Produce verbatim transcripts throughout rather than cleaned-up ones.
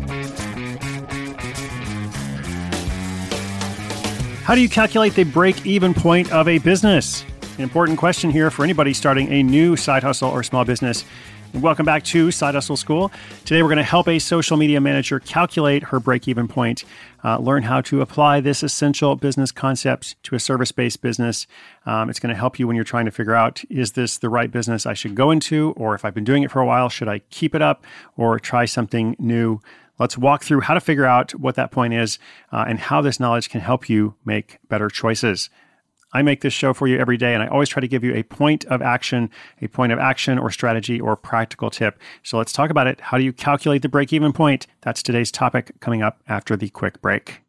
How do you calculate the break-even point of a business? An important question here for anybody starting a new side hustle or small business. And welcome back to Side Hustle School. Today we're going to help a social media manager calculate her break-even point, uh, learn how to apply this essential business concept to a service-based business. Um, it's going to help you when you're trying to figure out, is this the right business I should go into? Or if I've been doing it for a while, should I keep it up or try something new? Let's walk through how to figure out what that point is uh, and how this knowledge can help you make better choices. I make this show for you every day, and I always try to give you a point of action, a point of action or strategy or practical tip. So let's talk about it. How do you calculate the break-even point? That's today's topic coming up after the quick break.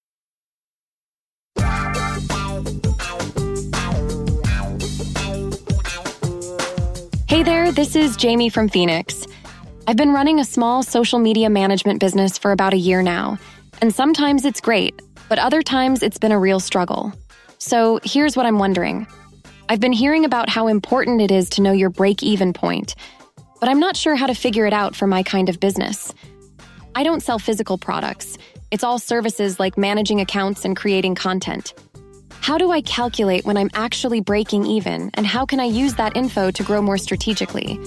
Hey there, this is Jamie from Phoenix. I've been running a small social media management business for about a year now, and sometimes it's great, but other times it's been a real struggle. So here's what I'm wondering. I've been hearing about how important it is to know your break-even point, but I'm not sure how to figure it out for my kind of business. I don't sell physical products. It's all services like managing accounts and creating content. How do I calculate when I'm actually breaking even, and how can I use that info to grow more strategically?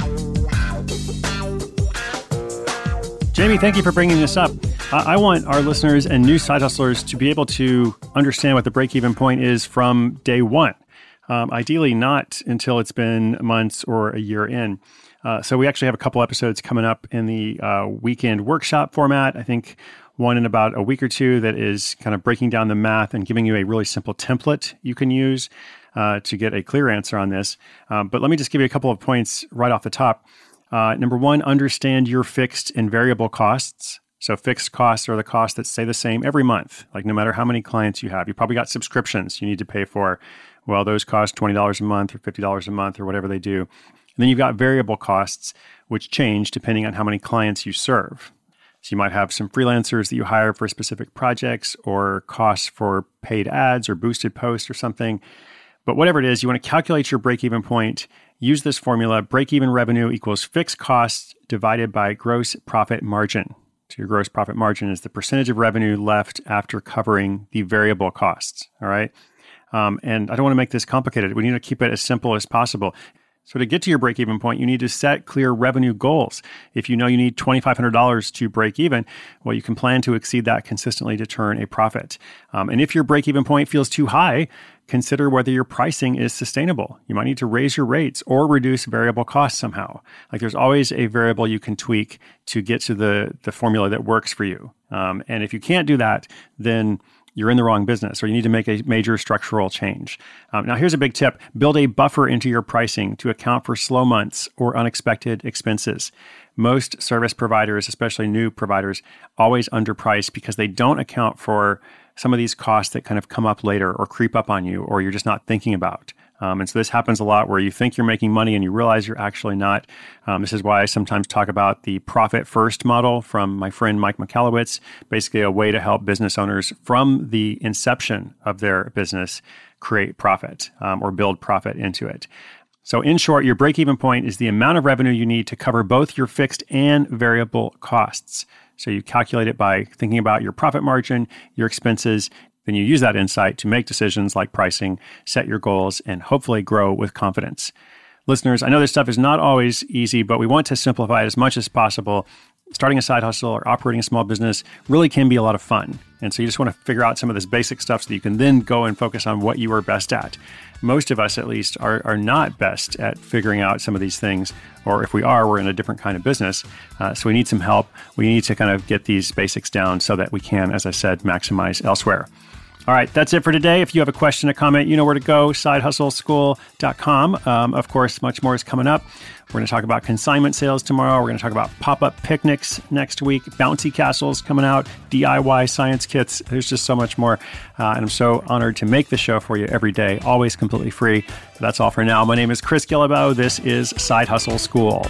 Jamie, thank you for bringing this up. Uh, I want our listeners and new side hustlers to be able to understand what the break-even point is from day one. Um, ideally, not until it's been months or a year in. Uh, so we actually have a couple episodes coming up in the uh, weekend workshop format. I think one in about a week or two that is kind of breaking down the math and giving you a really simple template you can use uh, to get a clear answer on this. Um, but let me just give you a couple of points right off the top. Uh, number one, understand your fixed and variable costs. So fixed costs are the costs that stay the same every month. Like no matter how many clients you have, you probably got subscriptions you need to pay for. Well, those cost twenty dollars a month or fifty dollars a month or whatever they do. And then you've got variable costs, which change depending on how many clients you serve. So you might have some freelancers that you hire for specific projects or costs for paid ads or boosted posts or something. But whatever it is, you want to calculate your break-even point. Use this formula: break-even revenue equals fixed costs divided by gross profit margin. So your gross profit margin is the percentage of revenue left after covering the variable costs, all right? Um, and I don't want to make this complicated. We need to keep it as simple as possible. So to get to your break-even point, you need to set clear revenue goals. If you know you need twenty-five hundred dollars to break even, well, you can plan to exceed that consistently to turn a profit. Um, and if your break-even point feels too high, consider whether your pricing is sustainable. You might need to raise your rates or reduce variable costs somehow. Like there's always a variable you can tweak to get to the, the formula that works for you. Um, and if you can't do that, then you're in the wrong business, or you need to make a major structural change. Um, now, here's a big tip. Build a buffer into your pricing to account for slow months or unexpected expenses. Most service providers, especially new providers, always underprice because they don't account for some of these costs that kind of come up later or creep up on you, or you're just not thinking about. Um, and so this happens a lot where you think you're making money and you realize you're actually not. Um, this is why I sometimes talk about the profit first model from my friend Mike Michalowicz, basically a way to help business owners from the inception of their business create profit um, or build profit into it. So in short, your break-even point is the amount of revenue you need to cover both your fixed and variable costs. So you calculate it by thinking about your profit margin, your expenses. Then you use that insight to make decisions like pricing, set your goals, and hopefully grow with confidence. Listeners, I know this stuff is not always easy, but we want to simplify it as much as possible. Starting a side hustle or operating a small business really can be a lot of fun. And so you just want to figure out some of this basic stuff so that you can then go and focus on what you are best at. Most of us, at least, are, are not best at figuring out some of these things. Or if we are, we're in a different kind of business. Uh, so we need some help. We need to kind of get these basics down so that we can, as I said, maximize elsewhere. All right, that's it for today. If you have a question, a comment, you know where to go, side hustle school dot com. Um, of course, much more is coming up. We're going to talk about consignment sales tomorrow. We're going to talk about pop-up picnics next week, bouncy castles coming out, D I Y science kits. There's just so much more. Uh, and I'm so honored to make the show for you every day, always completely free. But that's all for now. My name is Chris Guillebeau. This is Side Hustle School.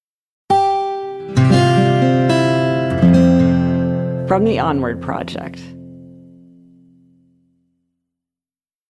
From the Onward Project.